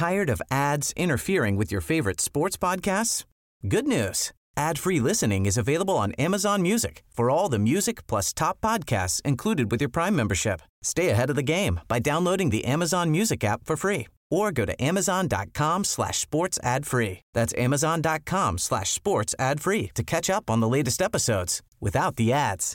Tired of ads interfering with your favorite sports podcasts? Good news. Ad-free listening is available on Amazon Music for all the music plus top podcasts included with your Prime membership. Stay ahead of the game by downloading the Amazon Music app for free or go to amazon.com/sports ad free. That's amazon.com/sports ad free to catch up on the latest episodes without the ads.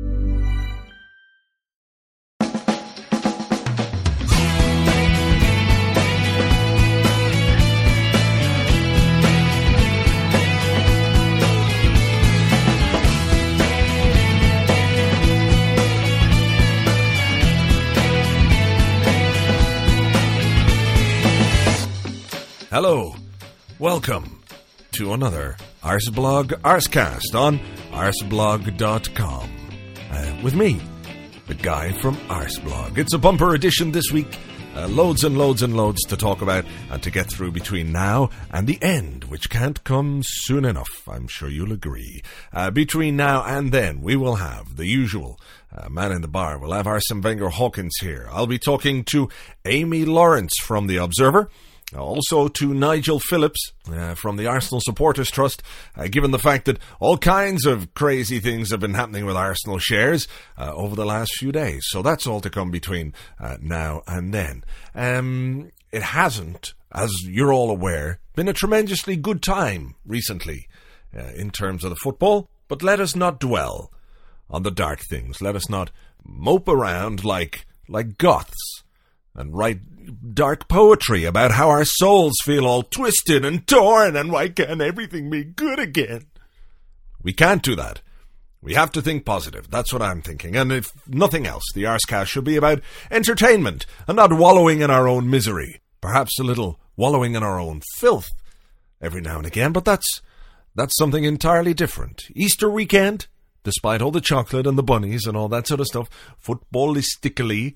Hello, welcome to another Arsblog Arscast on arsblog.com. With me, the guy from Arsblog. It's a bumper edition this week. Loads and loads and loads to talk about and to get through between now and the end, which can't come soon enough. I'm sure you'll agree. Between now and then, we will have the usual man in the bar. We'll have Arsene Wenger Hawkins here. I'll be talking to Amy Lawrence from The Observer. Also to Nigel Phillips from the Arsenal Supporters Trust, given the fact that all kinds of crazy things have been happening with Arsenal shares over the last few days. So that's all to come between now and then. It hasn't, as you're all aware, been a tremendously good time recently in terms of the football, but let us not dwell on the dark things. Let us not mope around like goths and write dark poetry about how our souls feel all twisted and torn and why can't everything be good again? We can't do that. We have to think positive. That's what I'm thinking. And if nothing else, the Arscast should be about entertainment and not wallowing in our own misery. Perhaps a little wallowing in our own filth every now and again, but that's something entirely different. Easter weekend, despite all the chocolate and the bunnies and all that sort of stuff, footballistically,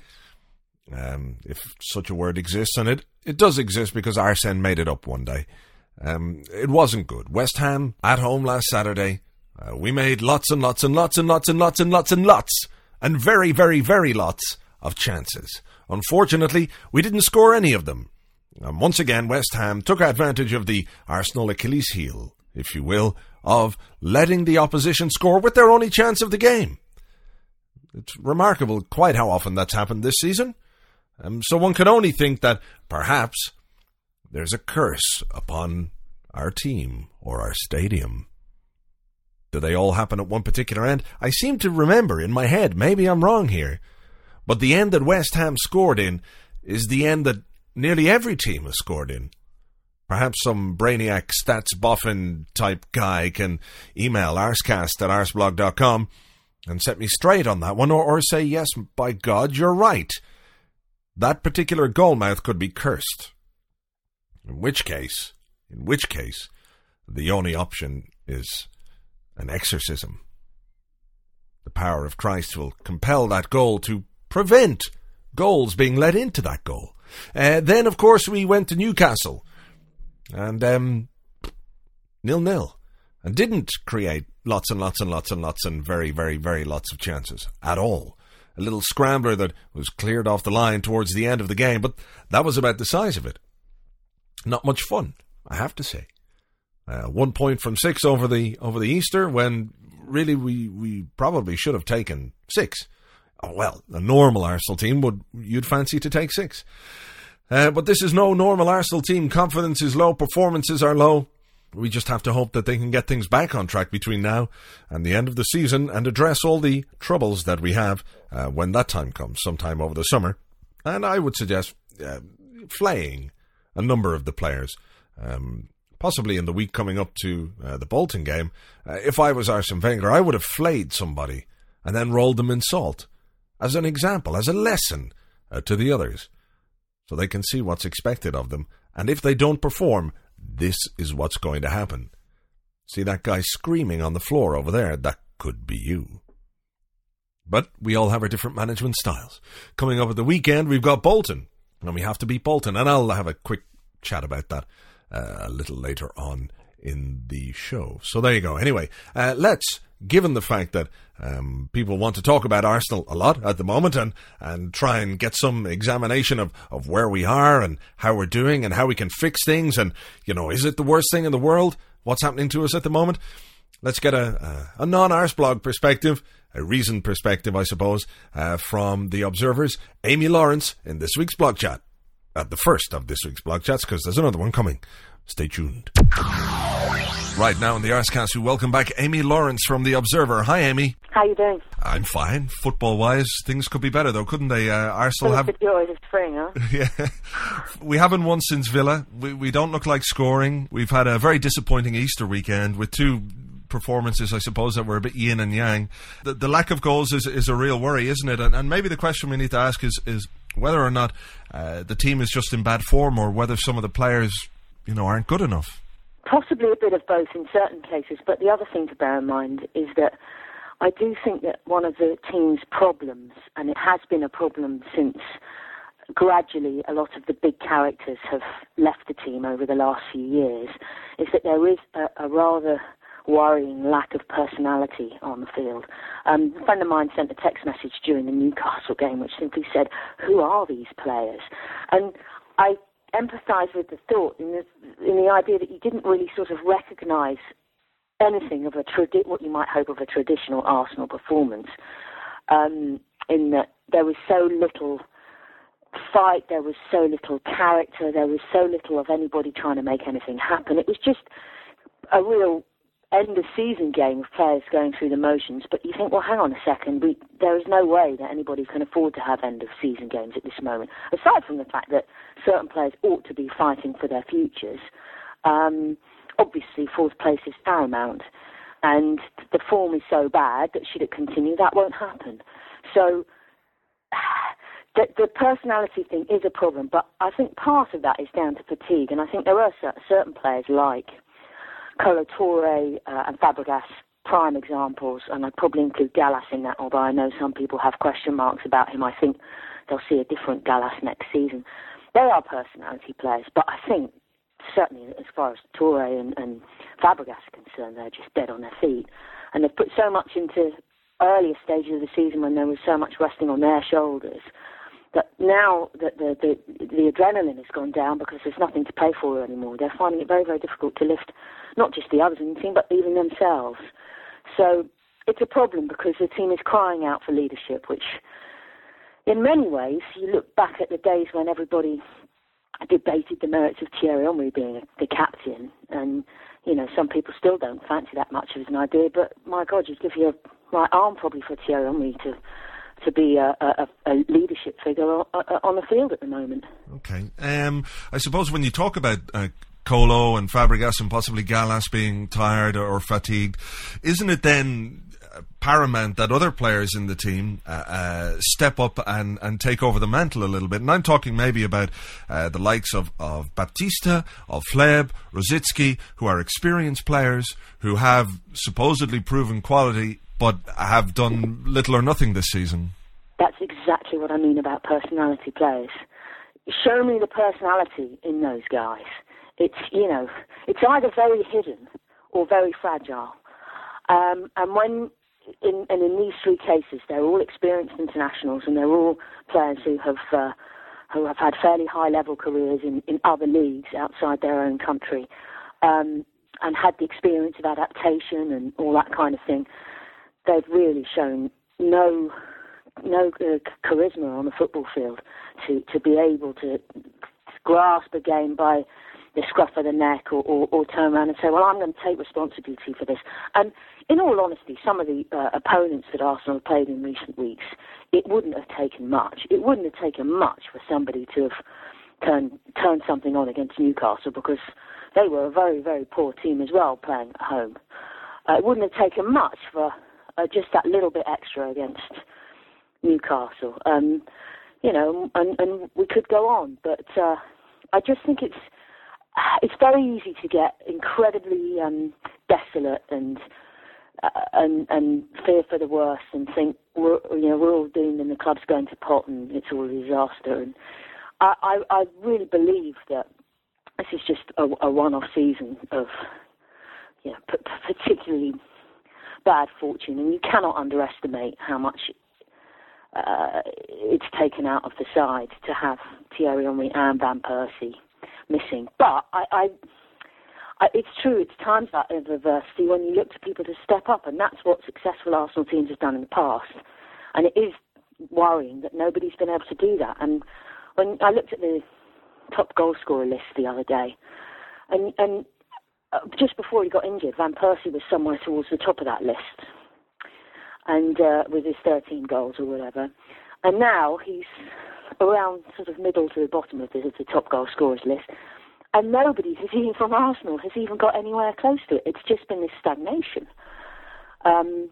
if such a word exists, and it does exist because Arsene made it up one day. It wasn't good. West Ham at home last Saturday. We made lots and lots and lots and lots and lots and lots and lots and very, very, very lots of chances. Unfortunately, we didn't score any of them. Once again, West Ham took advantage of the Arsenal Achilles heel, if you will, of letting the opposition score with their only chance of the game. It's remarkable quite how often that's happened this season. So one can only think that perhaps there's a curse upon our team or our stadium. Do they all happen at one particular end? I seem to remember in my head, maybe I'm wrong here, but the end that West Ham scored in is the end that nearly every team has scored in. Perhaps some brainiac stats boffin type guy can email arscast@arsblog.com and set me straight on that one, or say, yes, by God, you're right. That particular goalmouth could be cursed. In which case, the only option is an exorcism. The power of Christ will compel that goal to prevent goals being let into that goal. Then, of course, we went to Newcastle and 0-0 and didn't create lots and lots and lots and lots and very, very, very lots of chances at all. A little scrambler that was cleared off the line towards the end of the game, but that was about the size of it. Not much fun, I have to say. 1 point from 6 over the Easter, when really we probably should have taken 6. Oh, well, a normal Arsenal team you'd fancy to take 6. But this is no normal Arsenal team. Confidence is low, performances are low. We just have to hope that they can get things back on track between now and the end of the season and address all the troubles that we have when that time comes, sometime over the summer. And I would suggest flaying a number of the players, possibly in the week coming up to the Bolton game. If I was Arsene Wenger, I would have flayed somebody and then rolled them in salt as an example, as a lesson to the others, so they can see what's expected of them. And if they don't perform, this is what's going to happen. See that guy screaming on the floor over there? That could be you. But we all have our different management styles. Coming up at the weekend, we've got Bolton, and we have to beat Bolton, and I'll have a quick chat about that a little later on in the show. So there you go. Anyway, given the fact that people want to talk about Arsenal a lot at the moment and try and get some examination of where we are and how we're doing and how we can fix things and, is it the worst thing in the world? What's happening to us at the moment? Let's get a non-Arseblog perspective, a reasoned perspective, I suppose, from the Observer's Amy Lawrence in this week's blog chat. At the first of this week's blog chats, because there's another one coming. Stay tuned. Right now in the Arsecast, we welcome back Amy Lawrence from The Observer. Hi, Amy. How you doing? I'm fine. Football-wise, things could be better, though, couldn't they? Arsenal have... the joys of spring, huh? Yeah. We haven't won since Villa. We don't look like scoring. We've had a very disappointing Easter weekend with two performances, I suppose, that were a bit yin and yang. The lack of goals is a real worry, isn't it? And maybe the question we need to ask is whether or not the team is just in bad form or whether some of the players, aren't good enough. Possibly a bit of both in certain cases, but the other thing to bear in mind is that I do think that one of the team's problems, and it has been a problem since gradually a lot of the big characters have left the team over the last few years, is that there is a rather worrying lack of personality on the field. A friend of mine sent a text message during the Newcastle game which simply said, "Who are these players?" And I empathise with the thought in the idea that you didn't really sort of recognise anything of what you might hope of a traditional Arsenal performance, in that there was so little fight, there was so little character, there was so little of anybody trying to make anything happen. It was just a real end-of-season game of players going through the motions, but you think, well, hang on a second, there is no way that anybody can afford to have end-of-season games at this moment, aside from the fact that certain players ought to be fighting for their futures. Obviously, fourth place is paramount, and the form is so bad that should it continue, that won't happen. So the personality thing is a problem, but I think part of that is down to fatigue, and I think there are certain players like Kolo Touré and Fabregas, prime examples, and I'd probably include Gallas in that, although I know some people have question marks about him. I think they'll see a different Gallas next season. They are personality players, but I think certainly as far as Touré and Fabregas are concerned, they're just dead on their feet. And they've put so much into earlier stages of the season when there was so much resting on their shoulders, that now that the adrenaline has gone down because there's nothing to play for anymore, they're finding it very, very difficult to lift not just the others in the team, but even themselves. So it's a problem because the team is crying out for leadership, which in many ways, you look back at the days when everybody debated the merits of Thierry Henry being the captain, and, some people still don't fancy that much as an idea, but my God, you'd give your right arm probably for Thierry Henry to be a leadership figure on the field at the moment. Okay. I suppose when you talk about Kolo and Fabregas and possibly Gallas being tired or fatigued, isn't it then paramount that other players in the team step up and take over the mantle a little bit? And I'm talking maybe about the likes of Baptista, of Fleb, Rosicky, who are experienced players who have supposedly proven quality but have done little or nothing this season. That's exactly what I mean about personality players. Show me the personality in those guys. It's either very hidden or very fragile. And when, in these three cases, they're all experienced internationals and they're all players who have had fairly high-level careers in other leagues outside their own country, and had the experience of adaptation and all that kind of thing. They've really shown no charisma on the football field to be able to grasp a game by the scruff of the neck or turn around and say, well, I'm going to take responsibility for this. And in all honesty, some of the opponents that Arsenal have played in recent weeks, it wouldn't have taken much. It wouldn't have taken much for somebody to have turned something on against Newcastle, because they were a very, very poor team as well playing at home. It wouldn't have taken much for just that little bit extra against Newcastle. And we could go on, but I just think it's very easy to get incredibly desolate and fear for the worst and think we're all doomed and the club's going to pot and it's all a disaster. And I really believe that this is just a one-off season of particularly bad fortune, and you cannot underestimate how much it's taken out of the side to have Thierry Henry and Van Persie missing. But it's true, it's times like of adversity when you look to people to step up, and that's what successful Arsenal teams have done in the past. And it is worrying that nobody's been able to do that. And when I looked at the top goal scorer list the other day, and just before he got injured, Van Persie was somewhere towards the top of that list, and with his 13 goals or whatever. And now he's around sort of middle to the bottom of the top goal scorers list. And nobody even from Arsenal has even got anywhere close to it. It's just been this stagnation. And,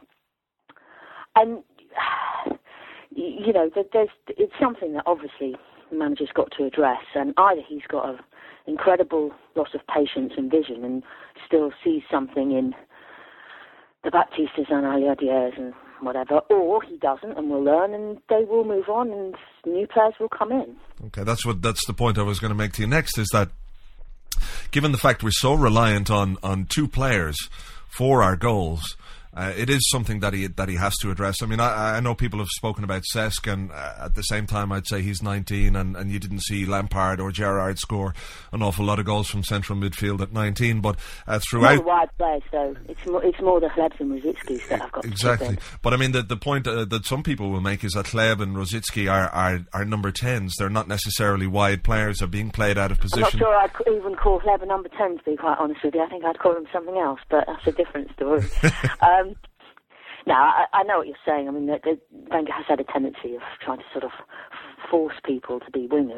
you know, it's something that obviously the manager's got to address. And either he's got an incredible loss of patience and vision and still sees something in the Baptistas and Aliadiers and whatever, or he doesn't and will learn and they will move on and new players will come in. Okay, that's the point I was going to make to you next, is that given the fact we're so reliant on two players for our goals, it is something that he has to address. I mean, I know people have spoken about Cesc, and at the same time I'd say he's 19 and you didn't see Lampard or Gerrard score an awful lot of goals from central midfield at 19, but throughout... More wide players, though. It's more the Hlebs and Rosicki that I've got exactly. to But I mean, the point that some people will make is that Hleb and Rosicki are number 10s. They're not necessarily wide players. They're being played out of position. I'm not sure I'd even call Hleb a number 10, to be quite honest with you. I think I'd call him something else, but that's a different story. Now, I know what you're saying. I mean, Wenger has had a tendency of trying to sort of force people to be wingers.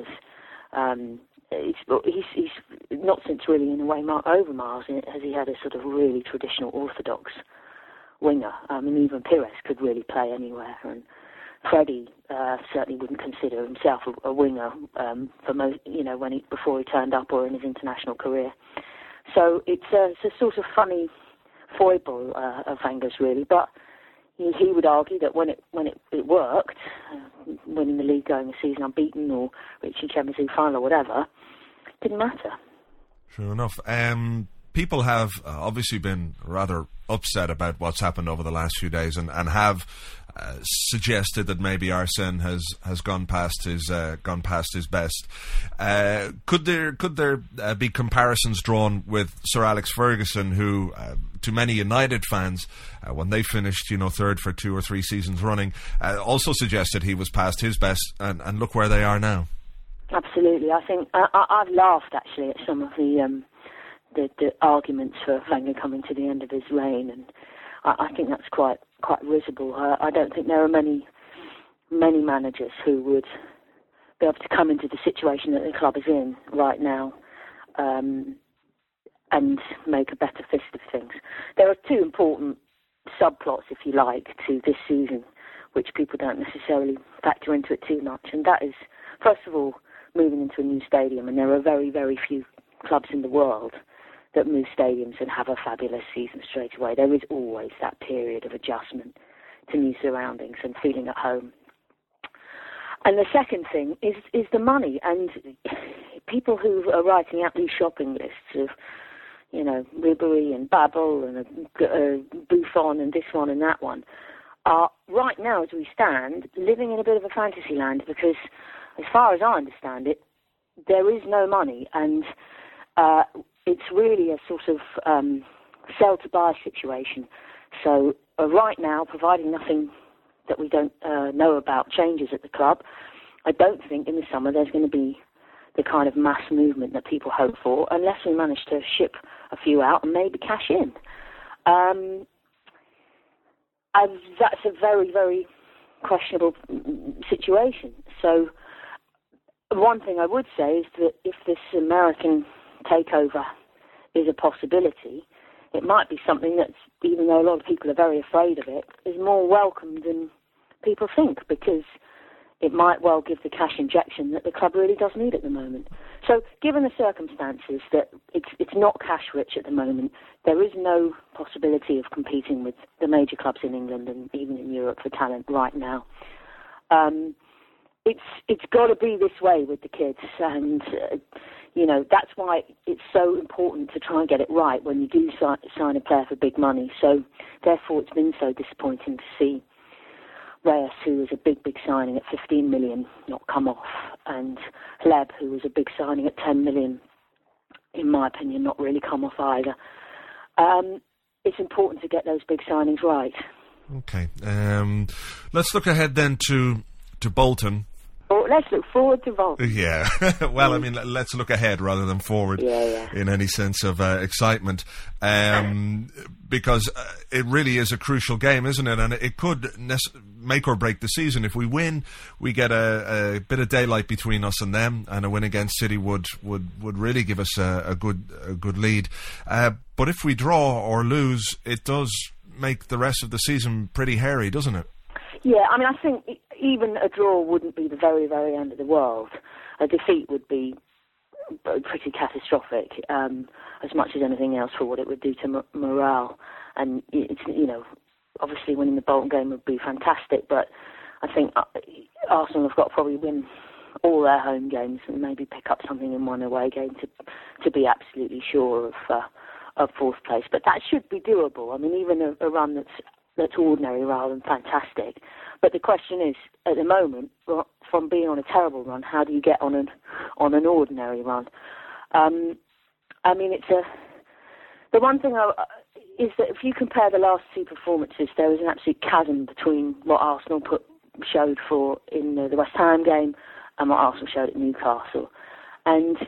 He's not since really, in a way, Mark Overmars has he had a sort of really traditional orthodox winger. I mean, even Pires could really play anywhere, and Freddie certainly wouldn't consider himself a winger for most, you know, before he turned up or in his international career. So it's a sort of funny foible of Wenger's, really, but he would argue that when it worked, winning the league, going a season unbeaten, or reaching Champions League final or whatever, didn't matter. Sure enough. People have obviously been rather upset about what's happened over the last few days, and have suggested that maybe Arsene has gone past his best. Could there be comparisons drawn with Sir Alex Ferguson, who to many United fans, when they finished third for 2 or 3 seasons running, also suggested he was past his best, and look where they are now? Absolutely. I think I've laughed actually at some of the arguments for Wenger coming to the end of his reign, and I think that's quite risible. I don't think there are many managers who would be able to come into the situation that the club is in right now and make a better fist of things. There are 2 important subplots, if you like, to this season, which people don't necessarily factor into it too much, and that is, first of all, moving into a new stadium, and there are very, very few clubs in the world that move stadiums and have a fabulous season straight away. There is always that period of adjustment to new surroundings and feeling at home. And the second thing is the money, and people who are writing out these shopping lists of, Ribéry and Babel and Buffon and this one and that one, are right now, as we stand, living in a bit of a fantasy land, because as far as I understand it, there is no money, and it's really a sort of sell-to-buy situation. So right now, providing nothing that we don't know about changes at the club, I don't think in the summer there's going to be the kind of mass movement that people hope for, unless we manage to ship a few out and maybe cash in. And that's a very, very questionable situation. So one thing I would say is that if this American takeover is a possibility, it might be something that's, even though a lot of people are very afraid of it, is more welcome than people think, because it might well give the cash injection that the club really does need at the moment. So given the circumstances that it's not cash rich at the moment, there is no possibility of competing with the major clubs in England and even in Europe for talent right now. it's got to be this way with the kids, and that's why it's so important to try and get it right when you do sign a player for big money. So therefore, it's been so disappointing to see Reyes, who was a big signing at 15 million, not come off, and Hleb, who was a big signing at 10 million, in my opinion, not really come off either. It's important to get those big signings right. Okay. Let's look ahead then to Bolton. Oh, let's look forward to Bolton. Yeah. Well, I mean, let's look ahead rather than forward in any sense of excitement. Because it really is a crucial game, isn't it? And it could make or break the season. If we win, we get a bit of daylight between us and them, and a win against City would really give us a good lead. But if we draw or lose, it does make the rest of the season pretty hairy, doesn't it? Yeah, I mean, I think even a draw wouldn't be the very, very end of the world. A defeat would be pretty catastrophic, as much as anything else, for what it would do to morale. And it's, obviously winning the Bolton game would be fantastic, but I think Arsenal have got to probably win all their home games and maybe pick up something in one away game to be absolutely sure of fourth place. But that should be doable. I mean, even a run that's ordinary rather than fantastic. But the question is, at the moment, from being on a terrible run, how do you get on an ordinary run? I mean, the one thing is that if you compare the last two performances, there was an absolute chasm between what Arsenal showed in the West Ham game and what Arsenal showed at Newcastle. And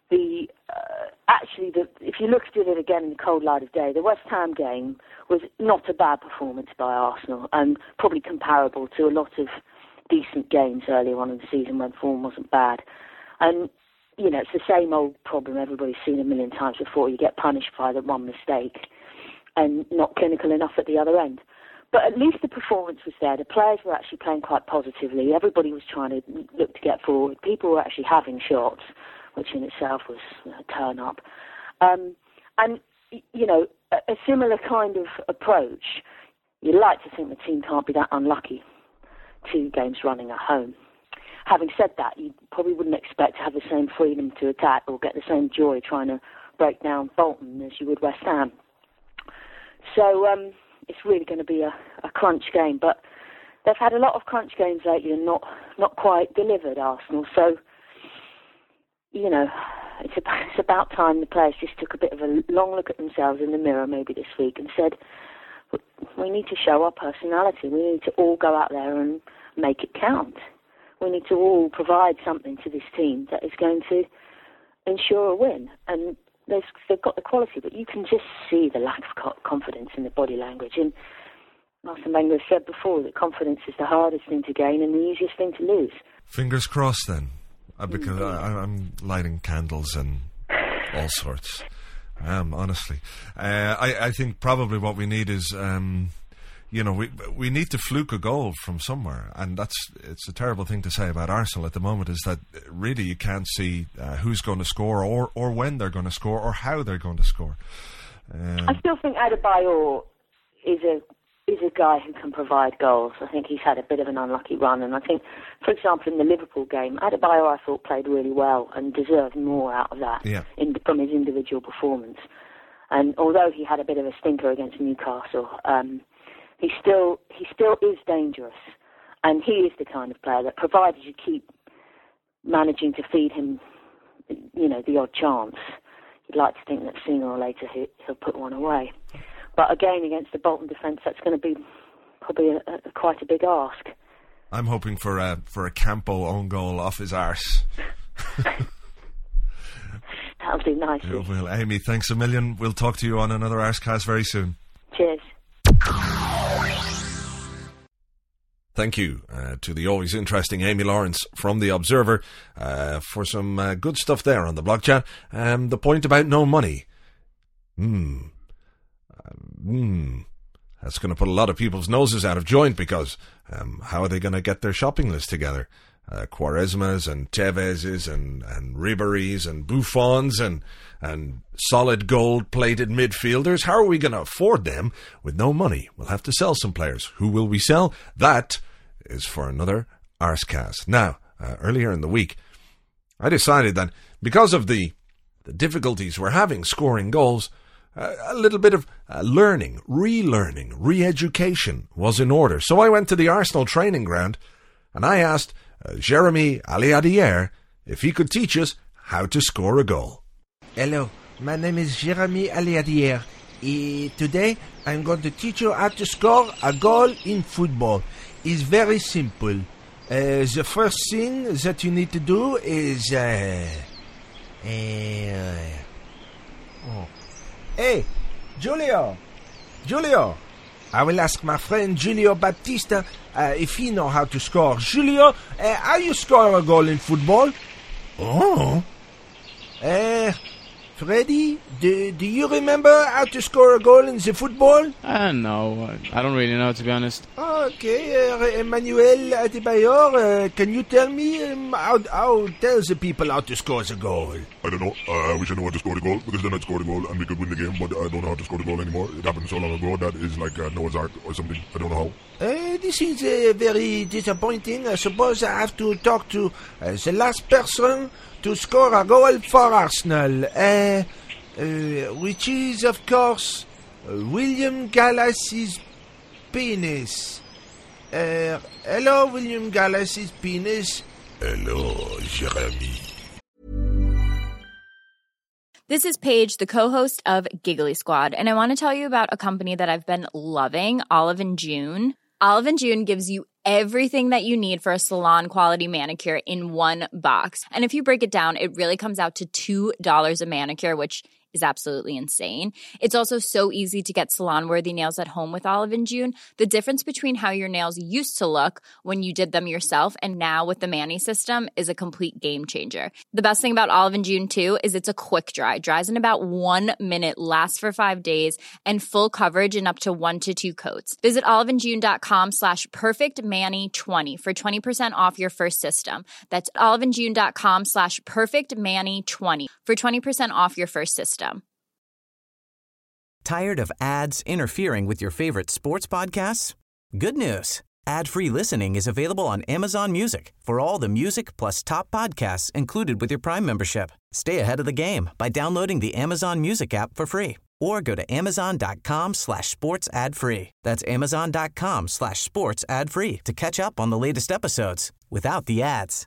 if you looked at it again in the cold light of day, the West Ham game was not a bad performance by Arsenal, and probably comparable to a lot of decent games earlier on in the season when form wasn't bad. And, it's the same old problem everybody's seen a million times before. You get punished by the one mistake and not clinical enough at the other end. But at least the performance was there. The players were actually playing quite positively. Everybody was trying to look to get forward. People were actually having shots, which in itself was a turn up. And, a similar kind of approach, you'd like to think the team can't be that unlucky 2 games running at home. Having said that, you probably wouldn't expect to have the same freedom to attack or get the same joy trying to break down Bolton as you would West Ham. So it's really going to be a crunch game. But they've had a lot of crunch games lately and not quite delivered, Arsenal. So, it's about time the players just took a bit of a long look at themselves in the mirror maybe this week and said, we need to show our personality. We need to all go out there and make it count. We need to all provide something to this team that is going to ensure a win. And they've got the quality, but you can just see the lack of confidence in the body language. And Arsene Wenger said before that confidence is the hardest thing to gain and the easiest thing to lose. Fingers crossed then. Because I'm lighting candles and all sorts. Honestly. I think probably what we need is, we need to fluke a goal from somewhere. And it's a terrible thing to say about Arsenal at the moment, is that really you can't see who's going to score or when they're going to score or how they're going to score. I still think Adebayor is a guy who can provide goals. I think he's had a bit of an unlucky run, and I think, for example, in the Liverpool game, Adebayor I thought played really well and deserved more out of that from his individual performance. And although he had a bit of a stinker against Newcastle, he still is dangerous, and he is the kind of player that, provided you keep managing to feed him, the odd chance, you'd like to think that sooner or later he'll put one away. But again, against the Bolton defence, that's going to be probably quite a big ask. I'm hoping for a Campo own goal off his arse. That'll do nicely. Well, Amy, thanks a million. We'll talk to you on another Arsecast very soon. Cheers. Thank you to the always interesting Amy Lawrence from The Observer for some good stuff there on the blog chat. The point about no money. That's going to put a lot of people's noses out of joint, because how are they going to get their shopping list together? Quaresmas and Tevez's and Ribery's and Buffons and solid gold-plated midfielders. How are we going to afford them with no money? We'll have to sell some players. Who will we sell? That is for another Arsecast. Now, earlier in the week, I decided that because of the difficulties we're having scoring goals, a little bit of learning, relearning, re-education was in order. So I went to the Arsenal training ground and I asked Jeremy Aliadier if he could teach us how to score a goal. Hello, my name is Jeremy Aliadier. Today I'm going to teach you how to score a goal in football. It's very simple. The first thing that you need to do is... Hey, Julio! I will ask my friend Julio Baptista if he know how to score. Julio, how you score a goal in football? Oh? Freddy, do you remember how to score a goal in the football? No, I don't really know, to be honest. Okay, Emmanuel Adebayor, can you tell me how tell the people how to score the goal? I don't know. I wish I knew how to score the goal, because then I'd score the goal and we could win the game, but I don't know how to score the goal anymore. It happened so long ago that is like Noah's Ark or something. I don't know how. This is very disappointing. I suppose I have to talk to the last person to score a goal for Arsenal, which is, of course, William Gallas's penis. Hello, William Gallas's penis. Hello, Jeremy. This is Paige, the co-host of Giggly Squad, and I want to tell you about a company that I've been loving, Olive & June. Olive & June gives you everything that you need for a salon-quality manicure in one box. And if you break it down, it really comes out to $2 a manicure, which is absolutely insane. It's also so easy to get salon-worthy nails at home with Olive & June. The difference between how your nails used to look when you did them yourself and now with the Mani system is a complete game changer. The best thing about Olive & June, too, is it's a quick dry. Dries in about 1 minute, lasts for 5 days, and full coverage in up to 1 to 2 coats. Visit oliveandjune.com/perfectmani20 for 20% off your first system. That's oliveandjune.com/perfectmani20 for 20% off your first system. Tired of ads interfering with your favorite sports podcasts? Good news. Ad-free listening is available on Amazon Music for all the music plus top podcasts included with your Prime membership. Stay ahead of the game by downloading the Amazon Music app for free or go to amazon.com/sports ad free. That's amazon.com/sports ad free to catch up on the latest episodes without the ads.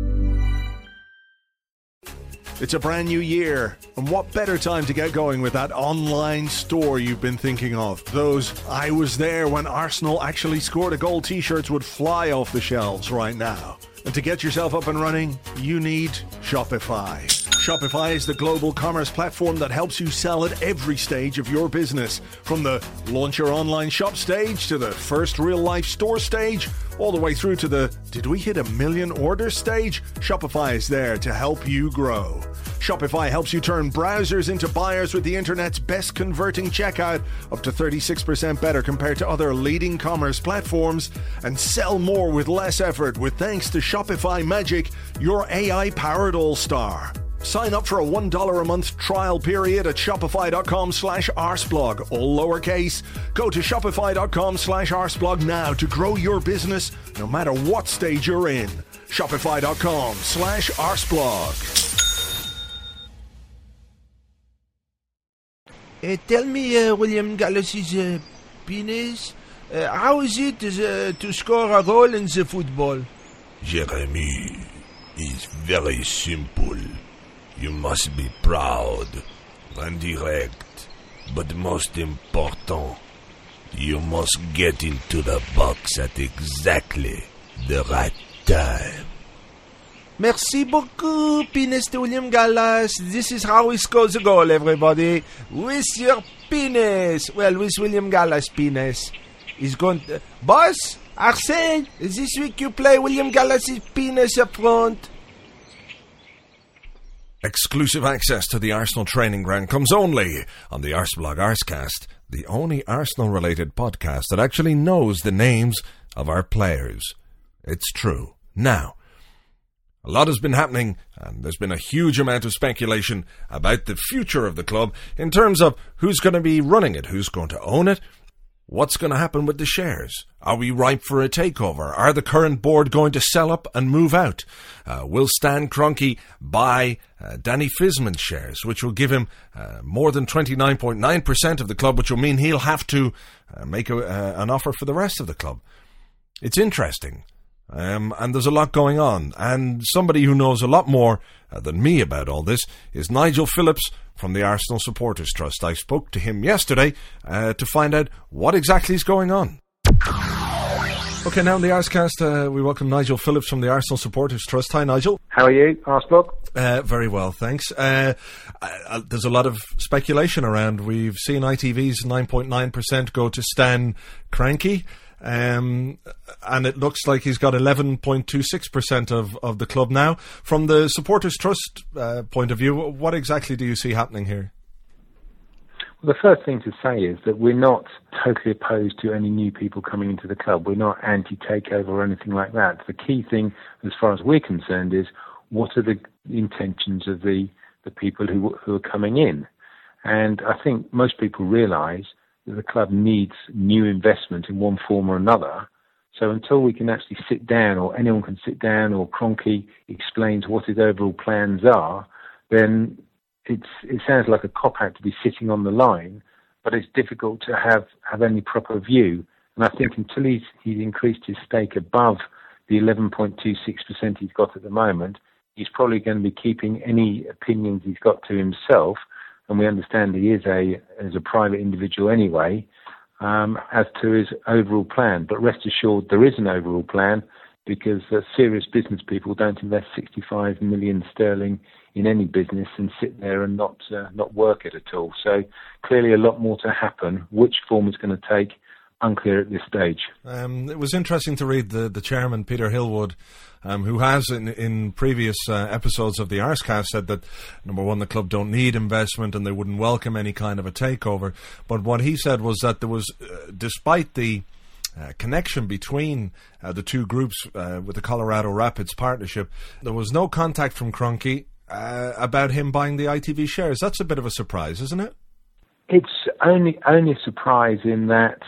It's a brand new year, and what better time to get going with that online store you've been thinking of? Those "I was there when Arsenal actually scored a goal" t-shirts would fly off the shelves right now. And to get yourself up and running, you need Shopify. Shopify is the global commerce platform that helps you sell at every stage of your business. From the launch your online shop stage to the first real-life store stage, all the way through to the "did we hit 1 million orders" stage, Shopify is there to help you grow. Shopify helps you turn browsers into buyers with the internet's best converting checkout, up to 36% better compared to other leading commerce platforms, and sell more with less effort with thanks to Shopify Magic, your AI-powered all-star. Sign up for a $1 a month trial period at shopify.com/arseblog, all lowercase. Go to shopify.com/arseblog now to grow your business no matter what stage you're in. Shopify.com/arseblog. Tell me, William Gallas's penis, how is it to score a goal in the football? Jeremy, it's very simple. You must be proud and direct, but most important, you must get into the box at exactly the right time. Merci beaucoup, penis to William Gallas. This is how we score the goal, everybody. With your penis. Well, with William Gallas' penis. He's going to... Boss, Arsene, this week you play William Gallas' penis up front. Exclusive access to the Arsenal training ground comes only on the Arseblog Arsecast, the only Arsenal-related podcast that actually knows the names of our players. It's true. Now, a lot has been happening, and there's been a huge amount of speculation about the future of the club in terms of who's going to be running it, who's going to own it, What's going to happen with the shares? Are we ripe for a takeover? Are the current board going to sell up and move out? Will Stan Kroenke buy Danny Fiszman's shares, which will give him more than 29.9% of the club, which will mean he'll have to make an offer for the rest of the club? It's interesting. And there's a lot going on. And somebody who knows a lot more than me about all this is Nigel Phillips from the Arsenal Supporters Trust. I spoke to him yesterday to find out what exactly is going on. Okay, now in the Arscast, we welcome Nigel Phillips from the Arsenal Supporters Trust. Hi, Nigel. How are you, Arsblog? Very well, thanks. There's a lot of speculation around. We've seen ITV's 9.9% go to Stan Kroenke. And it looks like he's got 11.26% of the club now. From the Supporters Trust point of view, what exactly do you see happening here? Well, the first thing to say is that we're not totally opposed to any new people coming into the club. We're not anti-takeover or anything like that. The key thing, as far as we're concerned, is what are the intentions of the people who are coming in. And I think most people realise that the club needs new investment in one form or another. So until we can actually sit down, or anyone can sit down, or Kroenke explains what his overall plans are, then it sounds like a cop-out to be sitting on the line, but it's difficult to have any proper view. And I think until he's increased his stake above the 11.26% he's got at the moment, he's probably going to be keeping any opinions he's got to himself. And we understand he is a private individual anyway, as to his overall plan. But rest assured, there is an overall plan, because serious business people don't invest 65 million sterling in any business and sit there and not work it at all. So clearly a lot more to happen. Which form it's going to take, unclear at this stage. It was interesting to read the chairman, Peter Hillwood, who has in previous episodes of the Arscast said that, number one, the club don't need investment and they wouldn't welcome any kind of a takeover. But what he said was that there was, despite the connection between the two groups with the Colorado Rapids partnership, there was no contact from Kroenke about him buying the ITV shares. That's a bit of a surprise, isn't it? It's only a surprise in that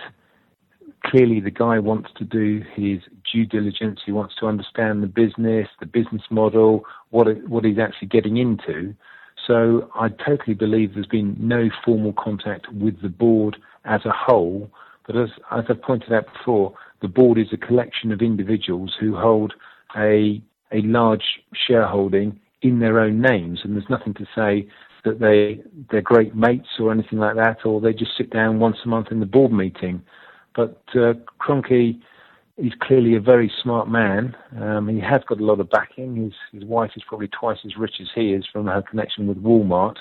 clearly the guy wants to do his due diligence. He wants to understand the business model, what he's actually getting into. So I totally believe there's been no formal contact with the board as a whole. But as I've pointed out before, the board is a collection of individuals who hold a large shareholding in their own names, and there's nothing to say that they're great mates or anything like that, or they just sit down once a month in the board meeting. But Kroenke is clearly a very smart man. He has got a lot of backing. His wife is probably twice as rich as he is from her connection with Walmart.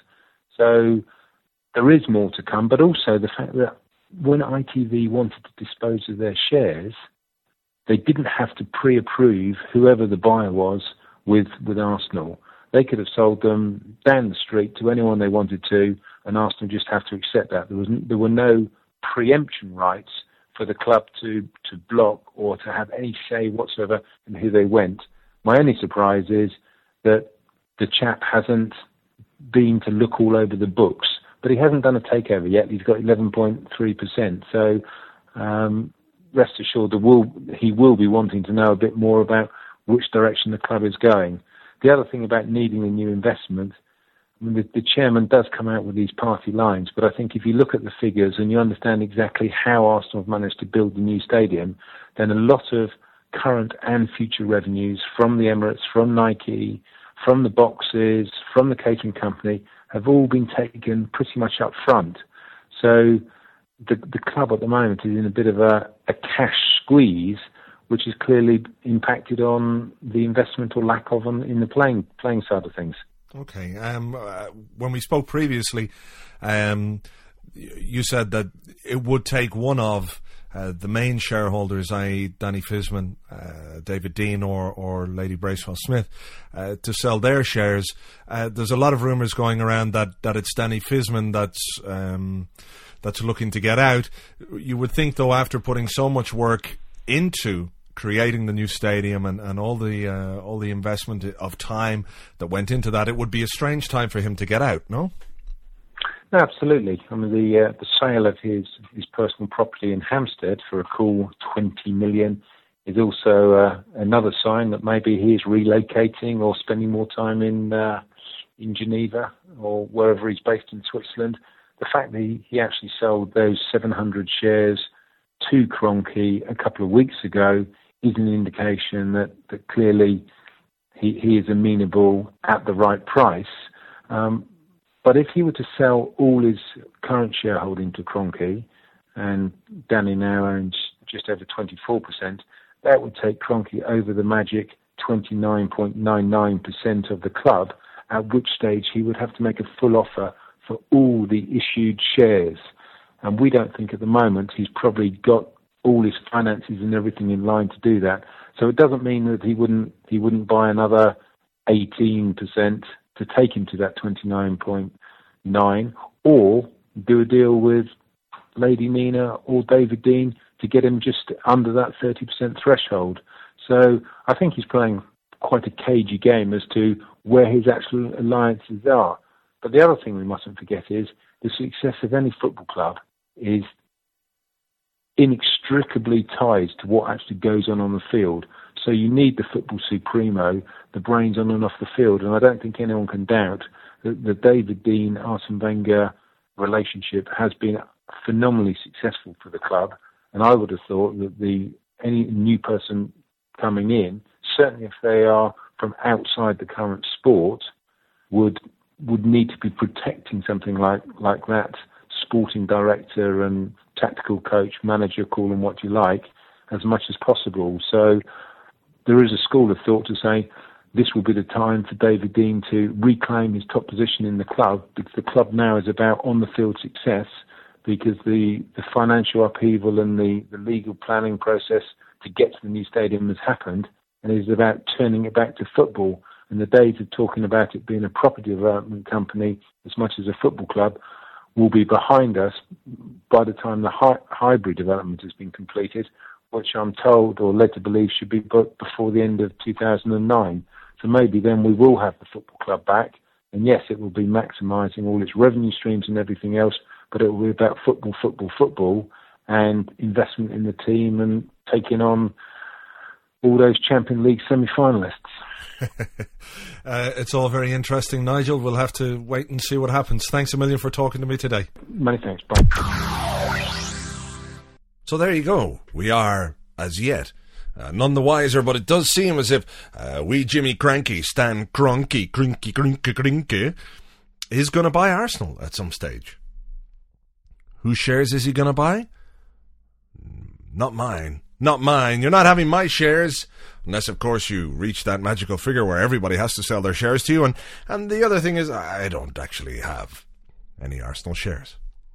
So there is more to come, but also the fact that when ITV wanted to dispose of their shares, they didn't have to pre-approve whoever the buyer was with Arsenal. They could have sold them down the street to anyone they wanted to, and Arsenal just have to accept that. There were no preemption rights for the club to block or to have any say whatsoever in who they went. My only surprise is that the chap hasn't been to look all over the books, but he hasn't done a takeover yet. He's got 11.3%. So rest assured, he will be wanting to know a bit more about which direction the club is going. The other thing about needing a new investment, I mean, the chairman does come out with these party lines, but I think if you look at the figures and you understand exactly how Arsenal have managed to build the new stadium, then a lot of current and future revenues from the Emirates, from Nike, from the boxes, from the catering company, have all been taken pretty much up front. So the club at the moment is in a bit of a cash squeeze, which has clearly impacted on the investment or lack of in the playing side of things. Okay. When we spoke previously, you said that it would take one of the main shareholders, i.e. Danny Fiszman, David Dean or Lady Bracewell Smith, to sell their shares. There's a lot of rumours going around that it's Danny Fiszman that's looking to get out. You would think, though, after putting so much work into creating the new stadium and all the investment of time that went into that, it would be a strange time for him to get out, no? Absolutely. I mean, the sale of his personal property in Hampstead for a cool 20 million is also another sign that maybe he is relocating or spending more time in Geneva or wherever he's based in Switzerland. The fact that he actually sold those 700 shares to Kroenke a couple of weeks ago is an indication that clearly he is amenable at the right price. But if he were to sell all his current shareholding to Kroenke, and Danny now owns just over 24%, that would take Kroenke over the magic 29.99% of the club, at which stage he would have to make a full offer for all the issued shares. And we don't think at the moment he's probably got all his finances and everything in line to do that. So it doesn't mean that he wouldn't buy another 18% to take him to that 29.9, or do a deal with Lady Nina or David Dein to get him just under that 30% threshold. So I think he's playing quite a cagey game as to where his actual alliances are. But the other thing we mustn't forget is the success of any football club is inextricably tied to what actually goes on the field. So you need the football supremo, the brains on and off the field, and I don't think anyone can doubt that the David Dein, Arsene Wenger relationship has been phenomenally successful for the club, and I would have thought that any new person coming in, certainly if they are from outside the current sport, would need to be protecting something like that sporting director and tactical coach, manager, call them what you like, as much as possible. So there is a school of thought to say this will be the time for David Dein to reclaim his top position in the club, because the club now is about on-the-field success, because the financial upheaval and the legal planning process to get to the new stadium has happened, and it is about turning it back to football. And the days of talking about it being a property development company as much as a football club will be behind us by the time the hybrid development has been completed, which I'm told or led to believe should be before the end of 2009. So maybe then we will have the football club back, and yes, it will be maximising all its revenue streams and everything else, but it will be about football, and investment in the team and taking on all those Champions League semi-finalists. It's all very interesting, Nigel. We'll have to wait and see what happens. Thanks a million for talking to me today. Many thanks. Bye. So there you go. We are, as yet, none the wiser, but it does seem as if wee Jimmy Kroenke, Stan Kroenke, is going to buy Arsenal at some stage. Whose shares is he going to buy? Not mine. Not mine. You're not having my shares. Unless, of course, you reach that magical figure where everybody has to sell their shares to you. And the other thing is, I don't actually have any Arsenal shares.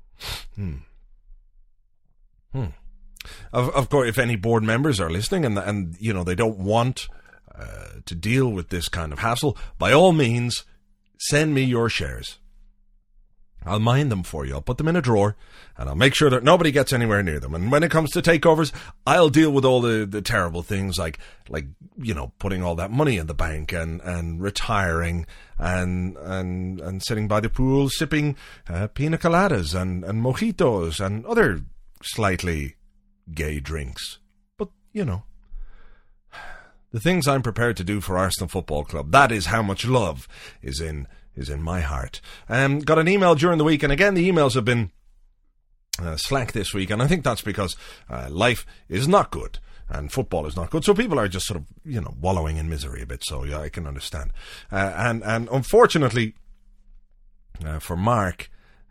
Of course, if any board members are listening and you know, they don't want to deal with this kind of hassle, by all means, send me your shares. I'll mine them for you. I'll put them in a drawer, and I'll make sure that nobody gets anywhere near them. And when it comes to takeovers, I'll deal with all the terrible things like you know, putting all that money in the bank and retiring and sitting by the pool sipping pina coladas and mojitos and other slightly gay drinks. But you know, the things I'm prepared to do for Arsenal Football Club, that is how much love is in my heart. Got an email during the week, and again, the emails have been slack this week, and I think that's because life is not good and football is not good, so people are just sort of, you know, wallowing in misery a bit. So yeah, I can understand. And unfortunately for Mark,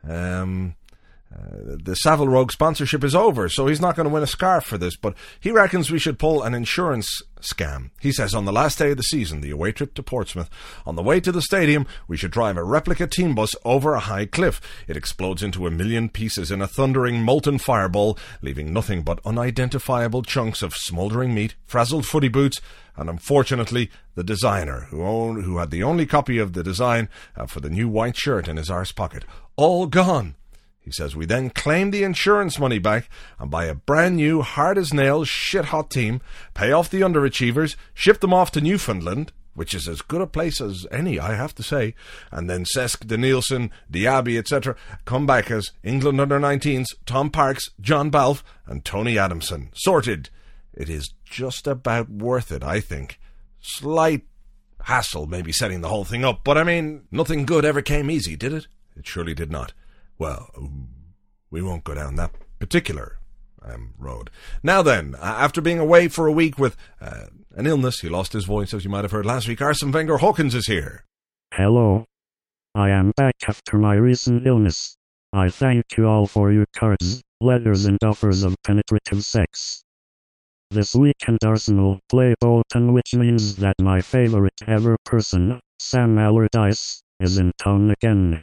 the Savile Rogue sponsorship is over, so he's not going to win a scarf for this, but he reckons we should pull an insurance scam. He says on the last day of the season, the away trip to Portsmouth, on the way to the stadium, we should drive a replica team bus over a high cliff. It explodes into a million pieces in a thundering molten fireball, leaving nothing but unidentifiable chunks of smouldering meat, frazzled footy boots, and unfortunately, the designer, who had the only copy of the design for the new white shirt in his arse pocket. All gone. He says we then claim the insurance money back and buy a brand new, hard-as-nails, shit-hot team, pay off the underachievers, ship them off to Newfoundland, which is as good a place as any, I have to say. And then Cesc, Danielson, Diaby, etc. come back as England under-19s, Tom Parks, John Balfe, and Tony Adamson. Sorted. It is just about worth it, I think. Slight hassle maybe setting the whole thing up, but I mean, nothing good ever came easy, did it? It surely did not. Well, we won't go down that particular road. Now then, after being away for a week with an illness, he lost his voice, as you might have heard last week, Arsene Wenger Hawkins is here. Hello. I am back after my recent illness. I thank you all for your cards, letters and offers of penetrative sex. This weekend Arsenal play Bolton, which means that my favourite ever person, Sam Allardyce, is in town again.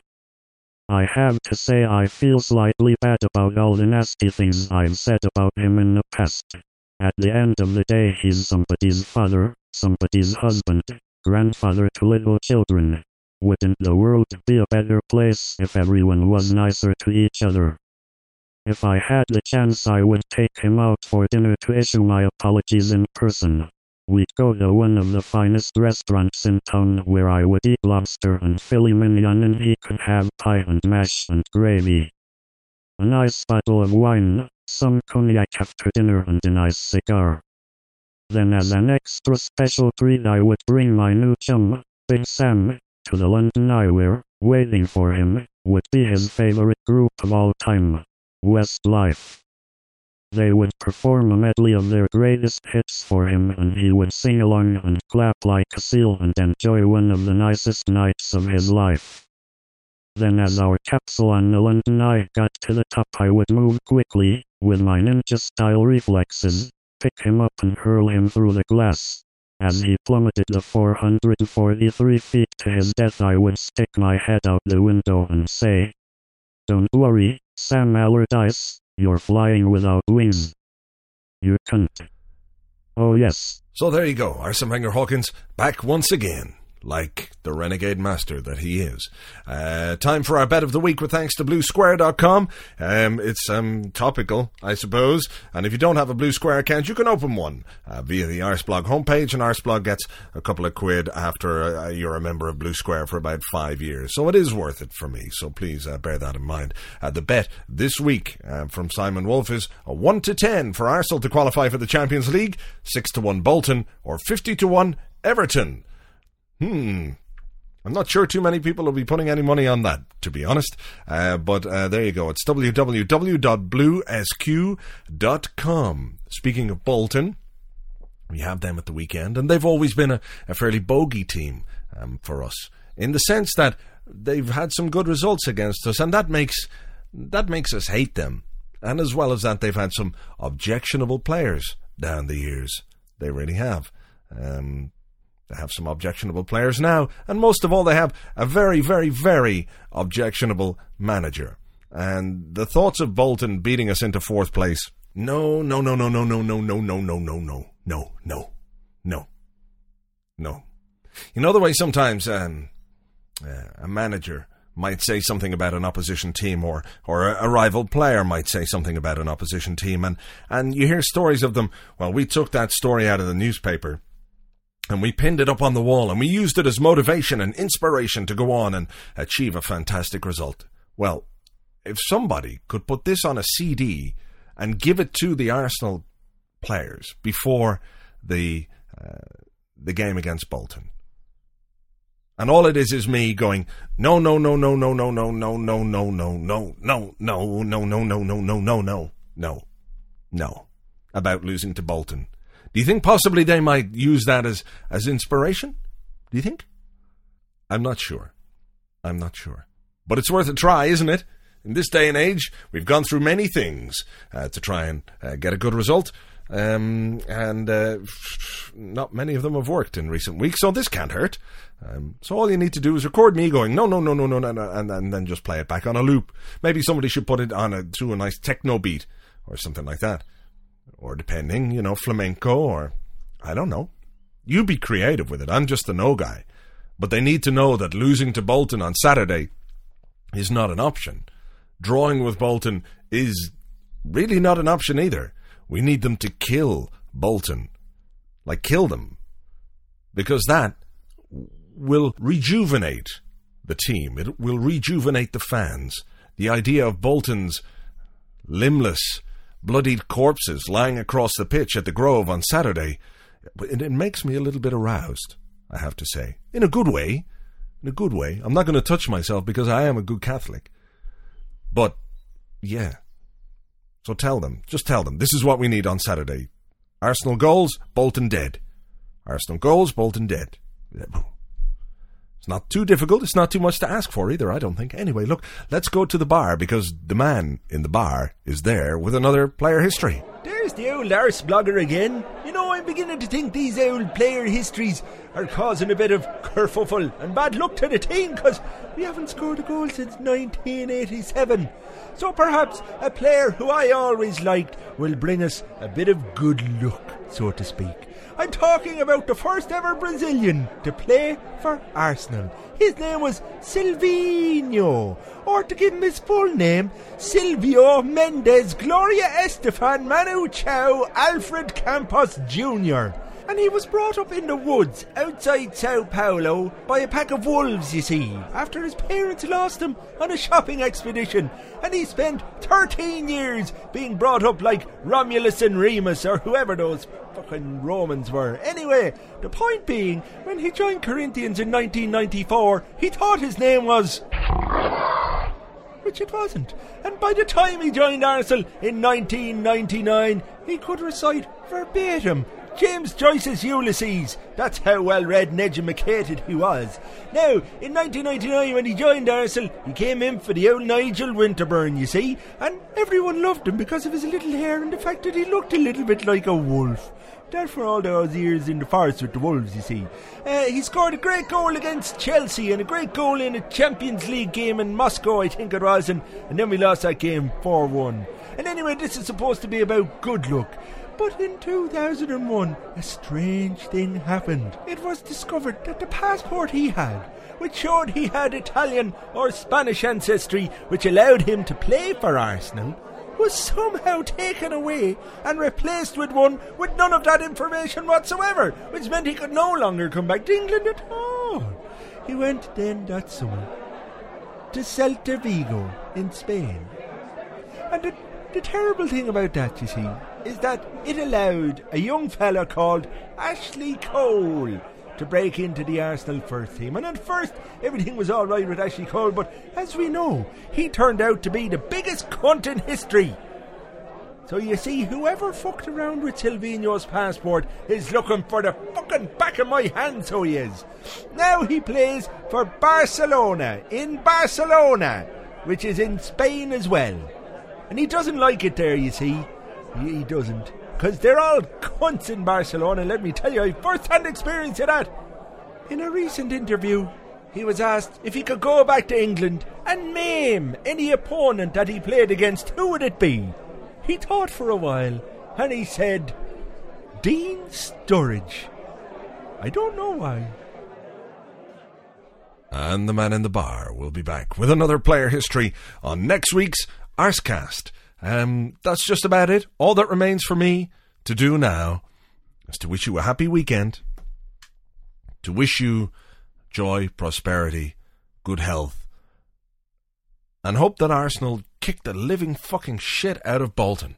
I have to say I feel slightly bad about all the nasty things I've said about him in the past. At the end of the day, he's somebody's father, somebody's husband, grandfather to little children. Wouldn't the world be a better place if everyone was nicer to each other? If I had the chance, I would take him out for dinner to issue my apologies in person. We'd go to one of the finest restaurants in town where I would eat lobster and filet mignon and he could have pie and mash and gravy. A nice bottle of wine, some cognac after dinner and a nice cigar. Then as an extra special treat I would bring my new chum, Big Sam, to the London Eye where, waiting for him, would be his favourite group of all time, Westlife. They would perform a medley of their greatest hits for him and he would sing along and clap like a seal and enjoy one of the nicest nights of his life. Then as our capsule on the London Eye got to the top I would move quickly, with my ninja-style reflexes, pick him up and hurl him through the glass. As he plummeted the 443 feet to his death I would stick my head out the window and say, "Don't worry, Sam Allardyce, you're flying without wings. You cunt." Oh yes. So there you go, Arsene Wenger Hawkins, back once again, like the renegade master that he is. Time for our bet of the week with thanks to BlueSquare.com. It's topical, I suppose, and if you don't have a Blue Square account, you can open one via the Arseblog homepage, and Arseblog gets a couple of quid after you're a member of Blue Square for about 5 years. So it is worth it for me, so please bear that in mind. The bet this week from Simon Wolf is a 1-10 for Arsenal to qualify for the Champions League, 6-1 Bolton, or 50-1 Everton. I'm not sure too many people will be putting any money on that, to be honest. But there you go. It's www.bluesq.com. Speaking of Bolton, we have them at the weekend, and they've always been a fairly bogey team for us, in the sense that they've had some good results against us, and that makes us hate them. And as well as that, they've had some objectionable players down the years. They really have. They have some objectionable players now, and most of all they have a very, very, very objectionable manager. And the thoughts of Bolton beating us into fourth place, no. You know the way sometimes a manager might say something about an opposition team, or a rival player might say something about an opposition team, and you hear stories of them. Well, we took that story out of the newspaper and we pinned it up on the wall, and we used it as motivation and inspiration to go on and achieve a fantastic result. Well, if somebody could put this on a CD and give it to the Arsenal players before the game against Bolton, and all it is me going, no, about losing to Bolton. Do you think possibly they might use that as inspiration? Do you think? I'm not sure. But it's worth a try, isn't it? In this day and age, we've gone through many things to try and get a good result. And not many of them have worked in recent weeks, so this can't hurt. So all you need to do is record me going, no, and then just play it back on a loop. Maybe somebody should put it on through a nice techno beat or something like that. Or depending, flamenco, or I don't know. You be creative with it. I'm just the no guy. But they need to know that losing to Bolton on Saturday is not an option. Drawing with Bolton is really not an option either. We need them to kill Bolton. Like, kill them. Because that will rejuvenate the team. It will rejuvenate the fans. The idea of Bolton's limbless, bloodied corpses lying across the pitch at the Grove on Saturday, it makes me a little bit aroused, I have to say. In a good way. In a good way. I'm not going to touch myself because I am a good Catholic. But, yeah. So tell them. Just tell them. This is what we need on Saturday. Arsenal goals, Bolton dead. Arsenal goals, Bolton dead. It's not too difficult. It's not too much to ask for either, I don't think. Anyway, look, let's go to the bar because the man in the bar is there with another player history. There's the old arse blogger again. You know, I'm beginning to think these old player histories are causing a bit of kerfuffle and bad luck to the team because we haven't scored a goal since 1987. So perhaps a player who I always liked will bring us a bit of good luck, so to speak. I'm talking about the first ever Brazilian to play for Arsenal. His name was Silvinho, or to give him his full name, Silvio Mendes Gloria Estefan Manu Chao Alfred Campos Jr. And he was brought up in the woods outside Sao Paulo by a pack of wolves, you see, after his parents lost him on a shopping expedition, and he spent 13 years being brought up like Romulus and Remus or whoever those fucking Romans were. Anyway, the point being, when he joined Corinthians in 1994, he thought his name was... which it wasn't. And by the time he joined Arsenal in 1999, he could recite verbatim James Joyce's Ulysses. That's how well read and educated he was. Now, in 1999 when he joined Arsenal, he came in for the old Nigel Winterburn, you see, and everyone loved him because of his little hair and the fact that he looked a little bit like a wolf. That for all those years in the forest with the wolves, you see. He scored a great goal against Chelsea and a great goal in a Champions League game in Moscow, I think it was, and then we lost that game 4-1. And anyway, this is supposed to be about good luck. But in 2001, a strange thing happened. It was discovered that the passport he had, which showed he had Italian or Spanish ancestry, which allowed him to play for Arsenal, was somehow taken away and replaced with one with none of that information whatsoever, which meant he could no longer come back to England at all. He went then that summer to Celta Vigo in Spain. And the terrible thing about that, you see, is that it allowed a young fella called Ashley Cole to break into the Arsenal first team. And at first, everything was all right with Ashley Cole, but as we know, he turned out to be the biggest cunt in history. So you see, whoever fucked around with Silvinho's passport is looking for the fucking back of my hand, so he is. Now he plays for Barcelona, in Barcelona, which is in Spain as well. And he doesn't like it there, you see. He doesn't. Because they're all cunts in Barcelona, let me tell you, I have first-hand experience of that. In a recent interview, he was asked if he could go back to England and name any opponent that he played against, who would it be? He thought for a while, and he said, Dean Sturridge. I don't know why. And the man in the bar will be back with another player history on next week's Arsecast. That's just about it. All that remains for me to do now is to wish you a happy weekend, to wish you joy, prosperity, good health, and hope that Arsenal kick the living fucking shit out of Bolton.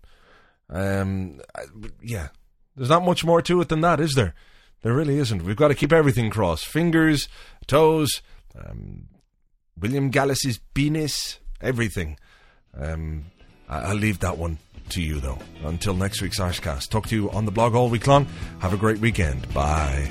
Yeah, there's not much more to it than that, is there? There really isn't. We've got to keep everything crossed. Fingers, toes, William Gallas's penis, everything. I'll leave that one to you, though. Until next week's Arsecast. Talk to you on the blog all week long. Have a great weekend. Bye.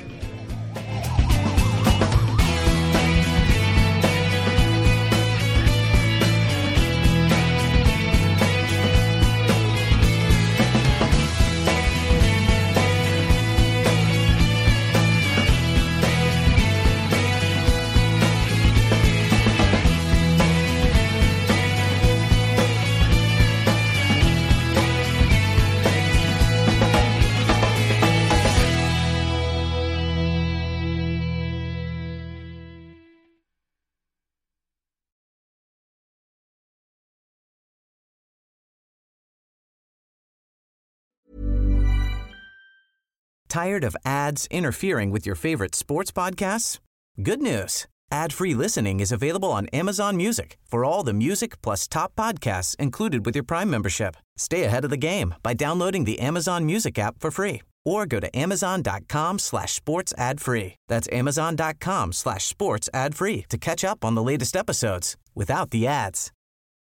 Tired of ads interfering with your favorite sports podcasts? Good news. Ad-free listening is available on Amazon Music for all the music plus top podcasts included with your Prime membership. Stay ahead of the game by downloading the Amazon Music app for free or go to amazon.com/sports ad free. That's amazon.com/sports ad free to catch up on the latest episodes without the ads.